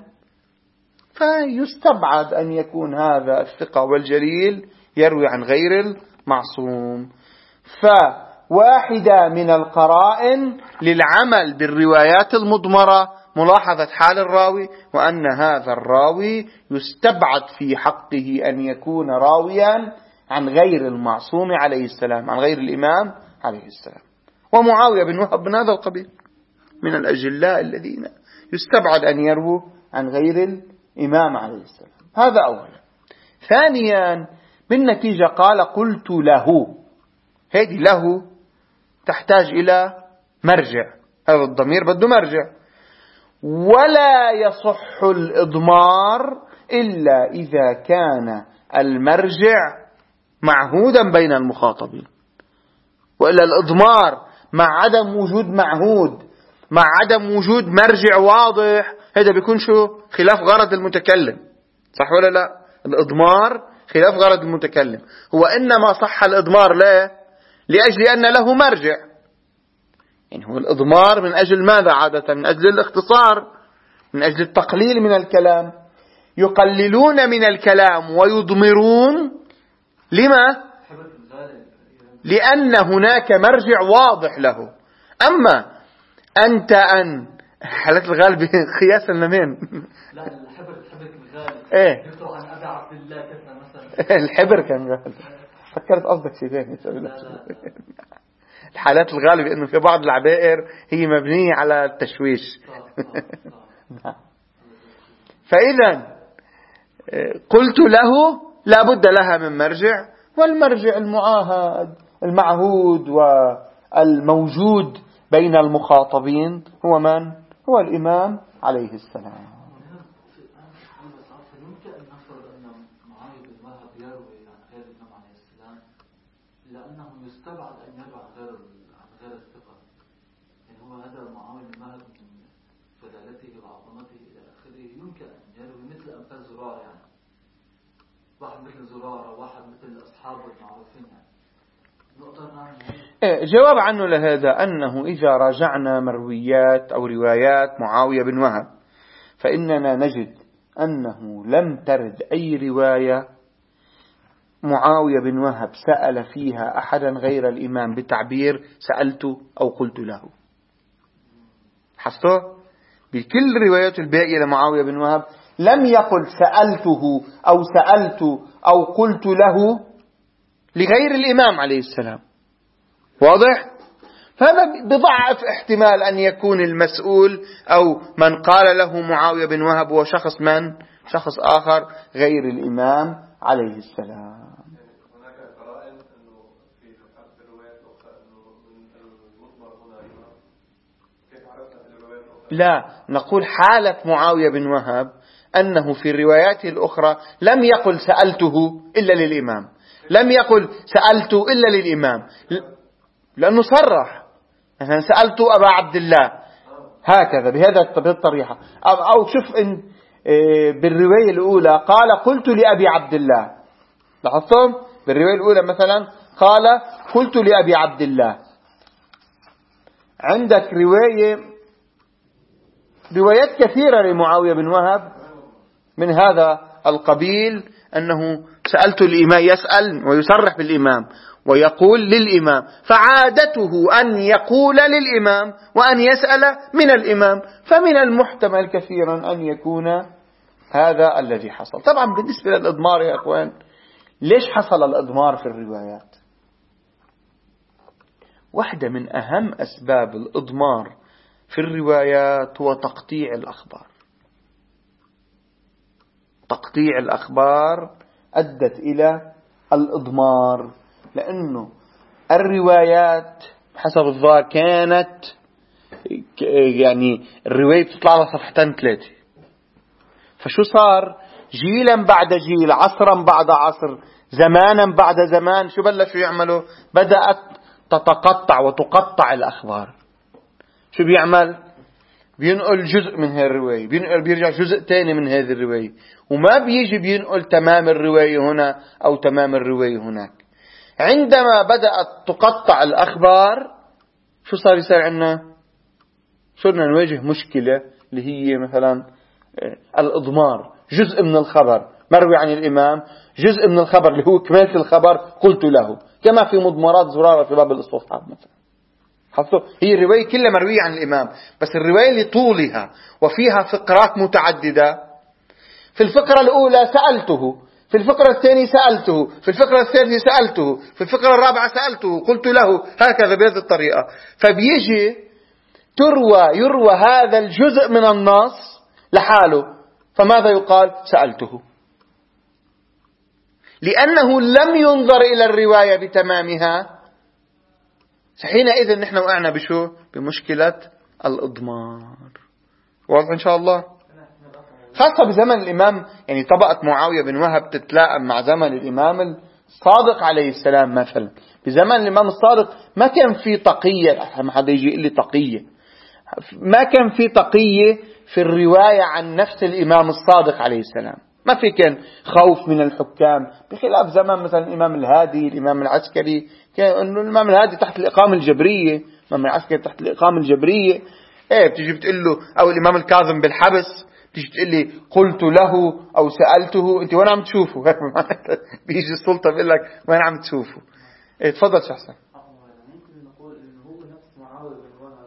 Speaker 1: فيستبعد أن يكون هذا الثقة والجليل يروي عن غير المعصوم. فواحدة من القرائن للعمل بالروايات المضمرة ملاحظة حال الراوي، وأن هذا الراوي يستبعد في حقه أن يكون راويا عن غير المعصوم عليه السلام، عن غير الإمام عليه السلام. ومعاوية بن وهب من هذا القبيل من الأجلاء الذين يستبعد أن يرووا عن غير الإمام عليه السلام. هذا أولا. ثانيا، بالنتيجة قال قلت له. هذه له تحتاج إلى مرجع، هذا الضمير بده مرجع. ولا يصح الإضمار إلا إذا كان المرجع معهودا بين المخاطبين. وإلا الإضمار مع عدم وجود معهود، مع عدم وجود مرجع واضح، هذا بيكون شو؟ خلاف غرض المتكلم. صح ولا لا؟ الإضمار خلاف غرض المتكلم. هو إنما صح الإضمار لا لأجل أن له مرجع. يعني هو الإضمار من أجل ماذا عادة؟ من أجل الاختصار، من أجل التقليل من الكلام. يقللون من الكلام ويضمرون لما؟ لأن هناك مرجع واضح له. أما أنت حالة الغالب قياسا لمين؟
Speaker 2: لا الحبر الغالب.
Speaker 1: إيه؟
Speaker 2: يقرأ عن أبي عبد الله كتنا مثلا.
Speaker 1: الحبر كان غالب. فكرت قصدك شيء ثاني. الحالات الغالبة إنه في بعض العبائر هي مبنية على التشويش. فإذا قلت له لا بد لها من مرجع، والمرجع المعاهد المعهود والموجود بين المخاطبين هو من؟ هو الإمام عليه السلام.
Speaker 2: يمكن أن نفرض أن معاوية بن وهب يروي عن غير الإمام عليه السلام لأنه يستبعد أن يروي عن غير الثقة. يعني هو هذا معاوية بن وهب من فضالته وعظمته إلى آخره يمكن أن يروي مثل أمثال زرارة، يعني واحد مثل زرارة، واحد مثل أصحابه المعروفين. يعني
Speaker 1: جواب عنه لهذا أنه إذا راجعنا مرويات أو روايات معاوية بن وهب فإننا نجد أنه لم ترد أي رواية معاوية بن وهب سأل فيها أحدا غير الإمام بتعبير سألت أو قلت له. حصته بكل روايات الباقية لمعاوية بن وهب لم يقل سألته أو سألت أو قلت له لغير الإمام عليه السلام. واضح؟ فهذا بضعف احتمال أن يكون المسؤول أو من قال له معاوية بن وهب هو شخص من؟ شخص آخر غير الإمام عليه السلام.
Speaker 4: هناك قرائن أنه في الروايات الأخرى أنه المضمر هنا إمام. كيف عرفنا في الروايات الأخرى؟
Speaker 1: لا، نقول حالة معاوية بن وهب أنه في الروايات الأخرى لم يقل سألته إلا للإمام، لم يقل سألت إلا للإمام، لأنه صرح مثلا سألت أبا عبد الله هكذا بهذا الطريقة. أو شوف إن بالرواية الأولى قال قلت لأبي عبد الله، لاحظتم بالرواية الأولى مثلا قال قلت لأبي عبد الله. عندك روايات كثيرة لمعاوية بن وهب من هذا القبيل أنه سألت الإمام، يسأل ويصرح بالإمام ويقول للإمام، فعادته أن يقول للإمام وأن يسأل من الإمام، فمن المحتمل كثيرا أن يكون هذا الذي حصل. طبعا بالنسبة للإضمار يا أخوان، ليش حصل الإضمار في الروايات؟ واحدة من أهم أسباب الإضمار في الروايات هو تقطيع الأخبار. تقطيع الأخبار أدت إلى الإضمار، لأنه الروايات حسب الظاهر كانت يعني الرواية بتطلع لها صفحتين ثلاثة، فشو صار؟ جيلا بعد جيل، عصرا بعد عصر، زمانا بعد زمان، شو بلشوا يعملوا؟ بدأت تتقطع وتقطع الأخبار. شو بيعمل؟ بينقل جزء من هذه الرواية، بيرجع جزء تاني من هذه الرواية، وما بيجي بينقل تمام الرواية هنا أو تمام الرواية هناك. عندما بدأت تقطع الأخبار شو صار يصير عندنا؟ صرنا نواجه مشكلة اللي هي مثلا الإضمار. جزء من الخبر مروي عن الإمام، جزء من الخبر اللي هو كمالة الخبر قلت له، كما في مضمرات زرارة في باب الاستصحاب مثلا. حطوا هي الرواية كلها مروية عن الإمام، بس الرواية لطولها وفيها فقرات متعددة، في الفقرة الأولى سألته، في الفقرة الثانية سألته، في الفقرة الثالثة سألته، في الفقرة الرابعة سألته قلت له، هكذا بهذه الطريقة. فبيجي يروى هذا الجزء من النص لحاله، فماذا يقال؟ سألته، لأنه لم ينظر إلى الرواية بتمامها، حينئذ نحن وقعنا بشو؟ بمشكلة الإضمار. واضح إن شاء الله؟ خاصة بزمن الإمام، يعني طبقة معاوية بن وهب تتلائم مع زمن الإمام الصادق عليه السلام. مثلا بزمن الإمام الصادق ما كان في تقية، ما حدا يجي يقول لي تقية، ما كان في تقية في الرواية عن نفس الإمام الصادق عليه السلام. ما في كان خوف من الحكام، بخلاف زمان مثلا الإمام الهادي، الإمام العسكري، كان إنه الإمام الهادي تحت الإقامة الجبرية، الإمام العسكري تحت الإقامة الجبرية. بتيجي بتقول له، أو الإمام الكاظم بالحبس، بتيجي تقول لي قلت له أو سألته، أنت وين عم تشوفه؟ بيجي السلطة بيقول لك وين عم تشوفه. تفضل شخصا.
Speaker 2: ممكن نقول إنه هو نفس معاوية بن وهب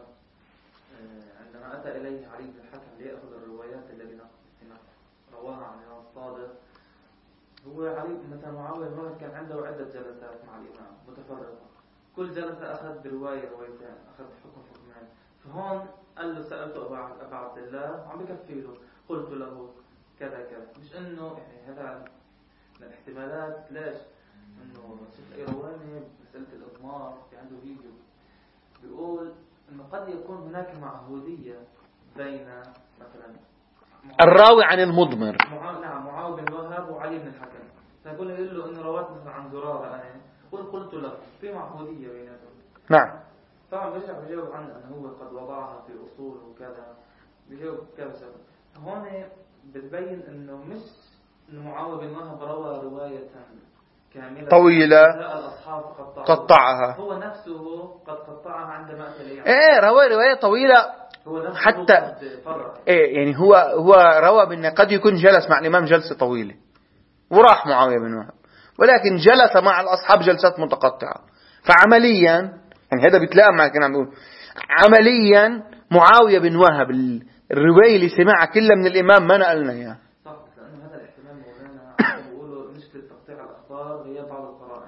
Speaker 2: عندما أتى إليه علي بن الحكم ليأخذ الروايات التي رواها عن الإمام الصادق. هو علي مثلا معاوية بن وهب كان عنده عدة جلسات مع الإمام متفرقة، كل جلسة أخذ برواية روايتين، أخذ حكمين. فهون قال له سألته أبا عبد الله وعم بكفي له، قلت له كذا كذا. مش إنه يعني هذا من الاحتمالات. ليش؟ إنه شفت أي رواني مسألة الإضمار في عنده فيديو بيقول إنه قد يكون هناك معهودية بين مثلا
Speaker 1: الراوي عن المضمر.
Speaker 2: نعم، معاوية بن وهب وعلي بن الحكم. فيقول له إنه روات مثلا عن زرارة أنا قلت له في معهودية بيناتهم.
Speaker 1: نعم.
Speaker 2: طبعا برجع بجاوب عنه أنه هو قد وضعها في أصول وكذا، بجاوب كذا شغله. هون بتبين إنه مش إنه معاوية بن وهب روى رواية كاملة
Speaker 1: طويلة
Speaker 2: الأصحاب
Speaker 1: قطعها،
Speaker 2: هو نفسه قد قطعها عندما أتى ليه.
Speaker 1: روى رواية طويلة
Speaker 2: هو نفسه
Speaker 1: حتى يعني هو روى بأنه قد يكون جلس مع الإمام جلسة طويلة وراح معاوية بن وهب، ولكن جلس مع الأصحاب جلسات متقطعة. فعمليا يعني هذا بيتلائم مع كنا عم نقول عمليا معاوية بن وهب الرواية اللي سمعها كلها من الإمام ما نقلنا إياه.
Speaker 2: صح، لأنه هذا الاحتمال مولانا بيقولوا مشكلة تقطيع الأخبار هي بعض القرائن.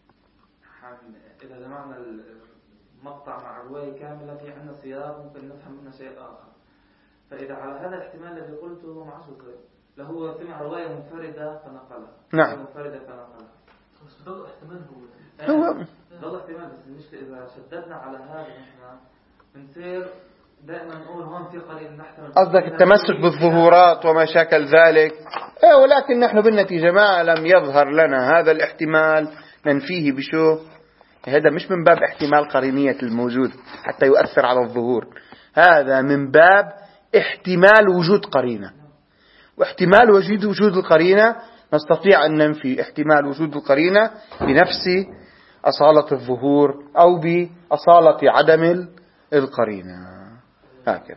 Speaker 2: إذا جمعنا المقطع مع رواية كاملة في عندنا سياق ممكن نفهم منه شيء آخر. فإذا على هذا الاحتمال الذي قلته مع شو لهو سمع رواية منفردة فنقلها.
Speaker 1: نعم.
Speaker 2: منفردة فنقلها.
Speaker 5: بس بدل احتمال
Speaker 2: هو ضل احتمال. بس المشكلة إذا شددنا على هذا نحن بنصير دائما نقول هون في قليل نحتمل.
Speaker 1: قصدك التمسك بالظهورات وما شاكل ذلك. ولكن نحن بالنتيجة ما لم يظهر لنا هذا الاحتمال ننفيه بشو؟ هذا مش من باب احتمال قرينية الموجود حتى يؤثر على الظهور، هذا من باب احتمال وجود قرينة. واحتمال وجود القرينة نستطيع أن ننفي احتمال وجود القرينة بنفس أصالة الظهور أو بأصالة عدم القرينة. هكذا.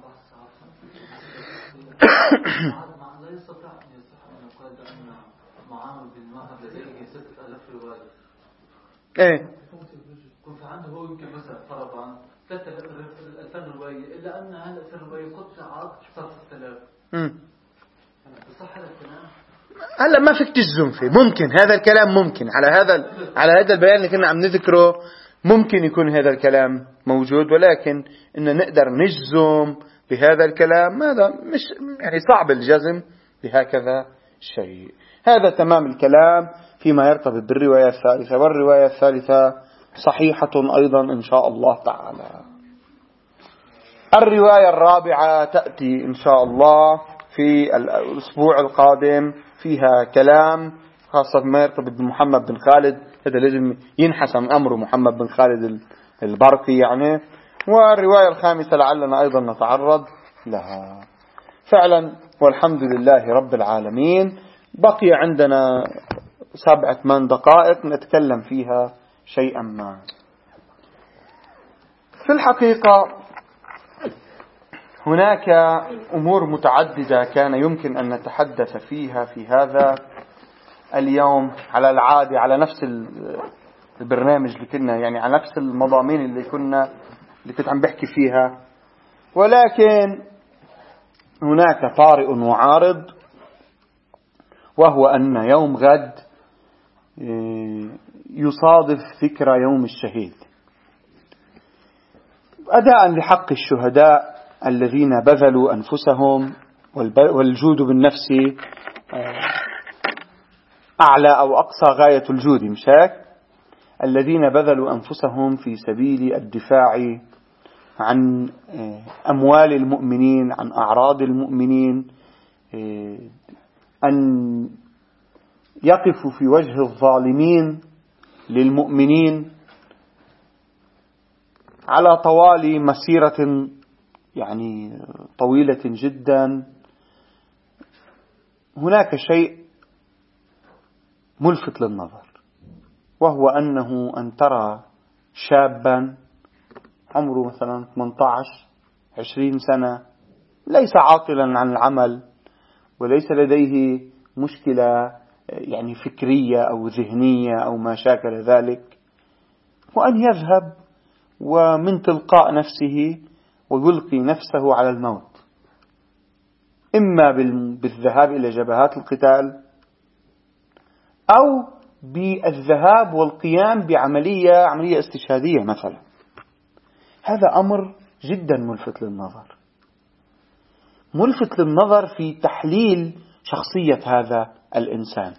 Speaker 5: لا يستطيع أن يصح أن يقال أن معاوية بن وهب لديه 6000 رواية. كنت عنده هو يمكن مثلا فرضا 3000 رواية، إلا أن هذه 3000 رواية قطعت صار 6000. بصح هذا الكلام؟
Speaker 1: هلا ما فيك تجزم فيه. ممكن هذا الكلام ممكن على هذا البيان اللي كنا عم نذكره ممكن يكون هذا الكلام موجود، ولكن إن نقدر نجزم بهذا الكلام هذا مش يعني صعب الجزم بهكذا شيء. هذا تمام الكلام فيما يرتبط بالرواية الثالثة. والرواية الثالثة صحيحة أيضا إن شاء الله تعالى. الرواية الرابعة تأتي إن شاء الله في الأسبوع القادم، فيها كلام خاصة ما يرتبط بمحمد بن خالد. هذا لازم ينحسم أمر محمد بن خالد البرقي يعني. والرواية الخامسة لعلنا أيضا نتعرض لها. فعلا والحمد لله رب العالمين. بقي عندنا 7-8 دقائق نتكلم فيها شيئا ما. في الحقيقة هناك أمور متعددة كان يمكن أن نتحدث فيها في هذا اليوم على العادة، على نفس البرنامج اللي كنا يعني على نفس المضامين اللي كنت عم بحكي فيها، ولكن هناك طارئ وعارض، وهو أن يوم غد يصادف ذكرى يوم الشهيد، أداء لحق الشهداء الذين بذلوا أنفسهم، والجود بالنفس أعلى أو أقصى غاية الجود، مش هيك؟ الذين بذلوا أنفسهم في سبيل الدفاع عن أموال المؤمنين، عن أعراض المؤمنين، أن يقفوا في وجه الظالمين للمؤمنين على طوال مسيرة يعني طويلة جدا. هناك شيء ملفت للنظر، وهو أنه أن ترى شابا عمره مثلا 18-20 سنة ليس عاطلا عن العمل وليس لديه مشكلة يعني فكرية أو ذهنية أو ما شاكل ذلك، وأن يذهب ومن تلقاء نفسه ويلقي نفسه على الموت، إما بالذهاب إلى جبهات القتال أو بالذهاب والقيام بعملية استشهادية مثلا. هذا أمر جدا ملفت للنظر، ملفت للنظر في تحليل شخصية هذا الإنسان.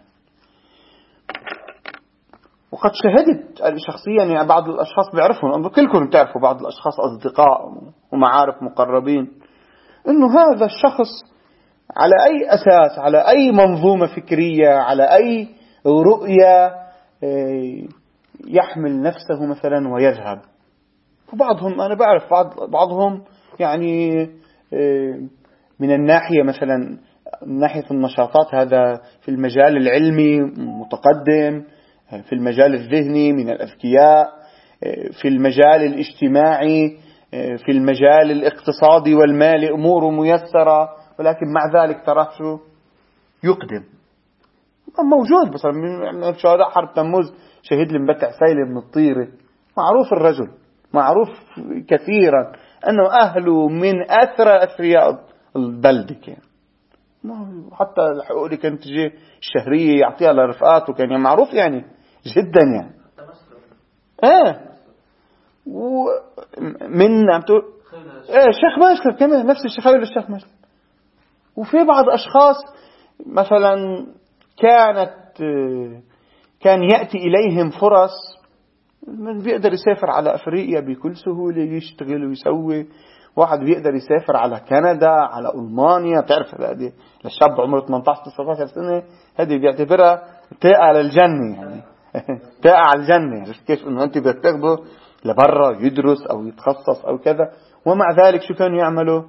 Speaker 1: وقد شهدت شخصيا يعني بعض الأشخاص بعرفهم، كلكم تعرفوا بعض الأشخاص أصدقاء ومعارف مقربين، إنه هذا الشخص على أي أساس، على أي منظومة فكرية، على أي رؤية يحمل نفسه مثلا ويذهب. وبعضهم أنا بعرف بعضهم يعني من الناحية مثلا من ناحية النشاطات هذا في المجال العلمي متقدم، في المجال الذهني من الأذكياء، في المجال الاجتماعي، في المجال الاقتصادي والمالي أموره ميسرة، ولكن مع ذلك تراه شو يقدم موجود. مثلا من شهداء حرب تموز شهيد المبتع سيلم من الطيرة، معروف الرجل، معروف كثيرا أنه أهله من أثرى أثرياء البلدة، كان حتى الحقوق اللي كانت تجي الشهرية يعطيها لرفقاته، كان يعني معروف يعني جدا يعني. ومن الشيخ ماشلب كمان نفس الشيخ الشيخ ماشلب. وفي بعض أشخاص مثلا كان يأتي إليهم فرص، من بيقدر يسافر على أفريقيا بكل سهولة يشتغل ويسوي. واحد بيقدر يسافر على كندا، على ألمانيا. تعرف هذه للشاب عمره 18-19 سنة هذه بيعتبرها تاقة للجنة، يعني تاقة على الجنة. كيف إنه أنت بتاخده لبرا يدرس أو يتخصص أو كذا، ومع ذلك شو كانوا يعملوا؟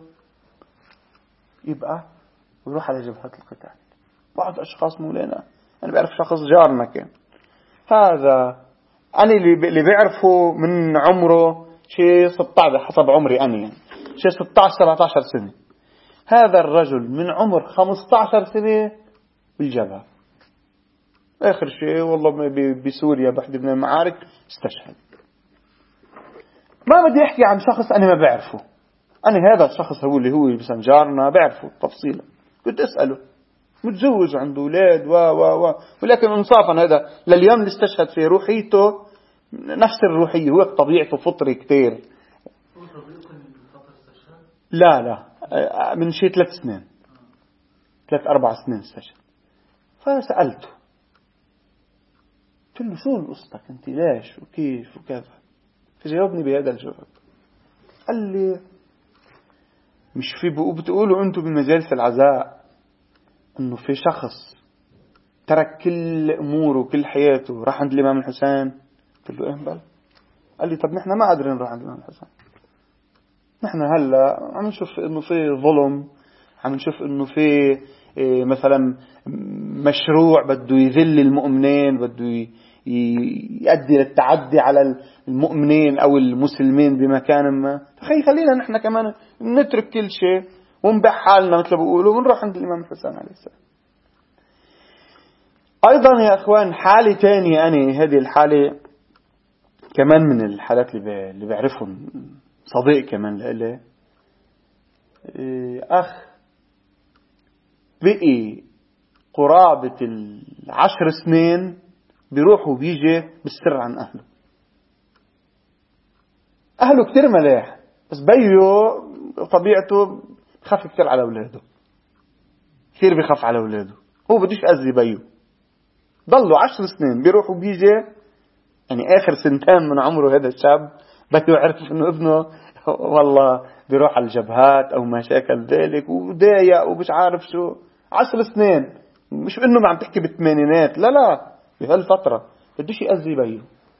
Speaker 1: يبقى ويروح على جبهات القتال. بعض أشخاص مولانا أنا بعرف شخص جارنا كان هذا أنا اللي بعرفه من عمره شيء 16 حسب عمري أنا يعني شيء 16-17 سنة. هذا الرجل من عمر 15 سنة بالجبهة، آخر شيء والله بسوريا بحد من المعارك استشهد. ما بدي أحكي عن شخص أنا ما بعرفه، أنا هذا الشخص هو اللي هو مثلا جارنا بعرفه تفصيلا، كنت أسأله متزوج عنده أولاد ولكن إنصافا هذا لليوم اللي استشهد فيه روحيته نفس الروحية، هو طبيعته فطري كتير. لا من شيء 3 سنين 3-4 سنين استشهد. فسألته قلت له شو قصتك انت، ليش وكيف وكذا؟ فجاوبني بهذا الجواب، قال لي مش في بتقولوا انتم بمجالس العزاء انه في شخص ترك كل اموره وكل حياته راح عند الامام الحسين؟ قلت له ايه بل. قال لي طب نحن ما قادرين نروح عند الامام الحسين، نحن هلا عم نشوف انه في ظلم، عم نشوف انه في مثلا مشروع بده يذل المؤمنين، بده يؤدي للتعدي على المؤمنين او المسلمين بمكان ما. خلينا نحن كمان نترك كل شيء ونبيع حالنا مثل بيقولوا ونروح عند الامام الحسين عليه السلام. ايضا يا اخوان حالة تانية، انا هذه الحالة كمان من الحالات اللي بعرفهم، صديق كمان لإلي، أخ بقي قرابة 10 سنين بيروح وبيجي بالسر عن أهله كتير ملاح، بس بيو طبيعته بخاف كتير على أولاده، كتير بيخاف على أولاده، هو بديش أذي بيو. ضلوا 10 سنين بيروح وبيجي يعني آخر 2 سنين من عمره هذا الشاب بده يعرف إنه ابنه والله بيروح على الجبهات أو ما شاكل ذلك ودايق ومش عارف شو. 10 سنين، مش إنه ما عم تحكي بالثمانينات، لا بهالفترة بدوش يأذي بيه.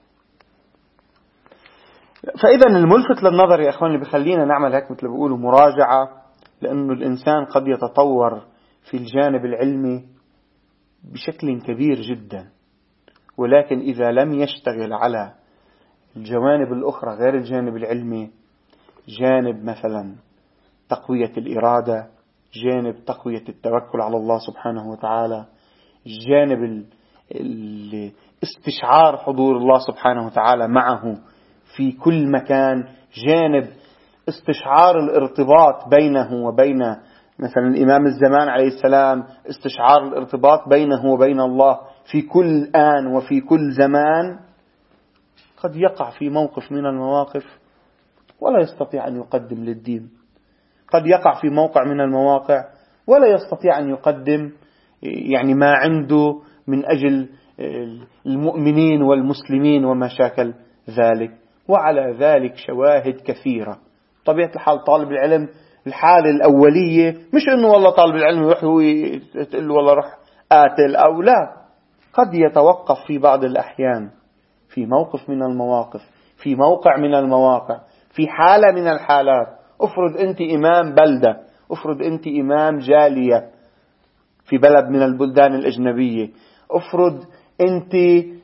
Speaker 1: فإذا الملفت للنظر يا أخوان اللي بخلينا نعمل هيك مثل بيقولوا مراجعة، لأنه الإنسان قد يتطور في الجانب العلمي بشكل كبير جدا، ولكن إذا لم يشتغل على الجوانب الأخرى غير الجانب العلمي، جانب مثلا تقوية الإرادة، جانب تقوية التوكل على الله سبحانه وتعالى، جانب استشعار حضور الله سبحانه وتعالى معه في كل مكان، جانب استشعار الارتباط بينه وبين مثلا الإمام الزمان عليه السلام، استشعار الارتباط بينه وبين الله في كل آن وفي كل زمان، قد يقع في موقف من المواقف ولا يستطيع أن يقدم للدين، قد يقع في موقع من المواقع ولا يستطيع أن يقدم يعني ما عنده من أجل المؤمنين والمسلمين وما شاكل ذلك. وعلى ذلك شواهد كثيرة. طبيعة الحال طالب العلم الحالة الأولية مش إنه والله طالب العلم يروح تقول له والله روح قاتل أو لا، قد يتوقف في بعض الأحيان في موقف من المواقف، في موقع من المواقع، في حالة من الحالات. افرض أنت إمام بلدة، افرض أنت إمام جالية في بلد من البلدان الأجنبية، افرض أنت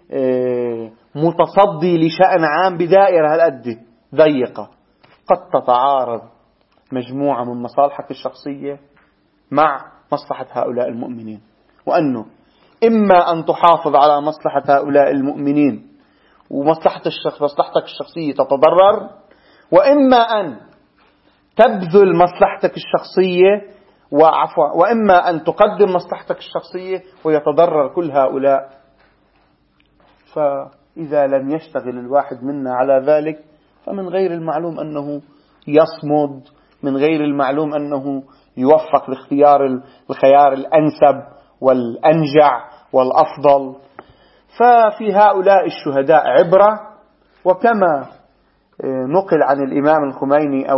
Speaker 1: متصدي لشأن عام بدائرة هالقد ضيقة، قد تتعارض مجموعة من مصالحك الشخصية مع مصلحة هؤلاء المؤمنين، وأنه إما أن تحافظ على مصلحة هؤلاء المؤمنين ومصلحتك الشخصية تتضرر، وإما أن تبذل مصلحتك الشخصية وإما أن تقدم مصلحتك الشخصية ويتضرر كل هؤلاء. فإذا لم يشتغل الواحد منا على ذلك فمن غير المعلوم أنه يصمد، من غير المعلوم أنه يوفق لاختيار الخيار الأنسب والأنجع والأفضل. ففي هؤلاء الشهداء عبرة. وكما نقل عن الإمام الخميني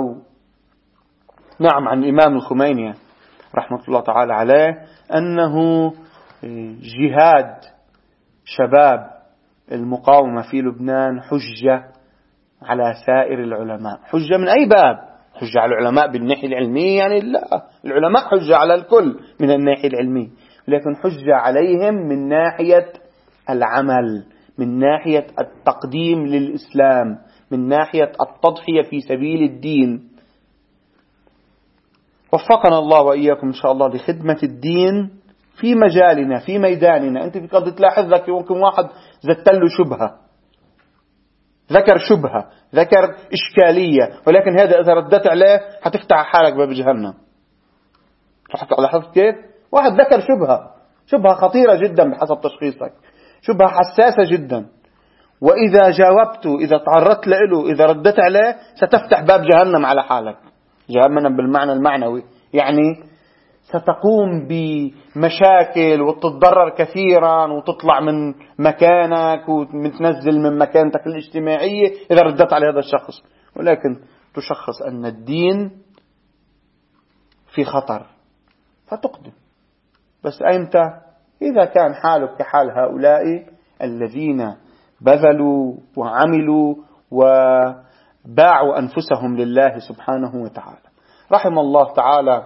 Speaker 1: عن الإمام الخميني رحمة الله تعالى عليه أنه جهاد شباب المقاومة في لبنان حجة على سائر العلماء. حجة من أي باب؟ حجة على العلماء بالناحية العلمية؟ يعني لا، العلماء حجة على الكل من الناحية العلمية، لكن حجة عليهم من ناحية العمل، من ناحية التقديم للإسلام، من ناحية التضحية في سبيل الدين. وفقنا الله وإياكم إن شاء الله لخدمة الدين في مجالنا في ميداننا. أنت قد تلاحظ لك يمكن واحد زتله شبهة، ذكر شبهة، ذكر إشكالية، ولكن هذا إذا ردت عليه هتفتح حالك باب جهنم. لاحظت كيف؟ واحد ذكر شبهة خطيرة جدا بحسب تشخيصك، شبهة حساسة جدا، وإذا جاوبته، إذا تعرضت له، إذا ردت عليه ستفتح باب جهنم على حالك. جهنم بالمعنى المعنوي، يعني ستقوم بمشاكل وتتضرر كثيرا وتطلع من مكانك وتنزل من مكانتك الاجتماعية إذا ردت على هذا الشخص. ولكن تشخص أن الدين في خطر فتقدم. بس أيمتى؟ إذا كان حالك كحال هؤلاء الذين بذلوا وعملوا وباعوا أنفسهم لله سبحانه وتعالى. رحم الله تعالى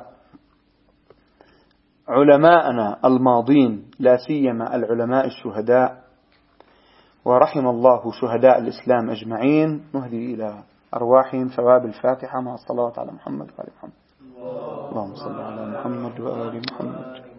Speaker 1: علماءنا الماضين، لا سيما العلماء الشهداء، ورحم الله شهداء الإسلام أجمعين. نهدي إلى أرواحهم ثواب الفاتحة مع الصلاة على محمد وآل محمد. اللهم صل على محمد وآل محمد.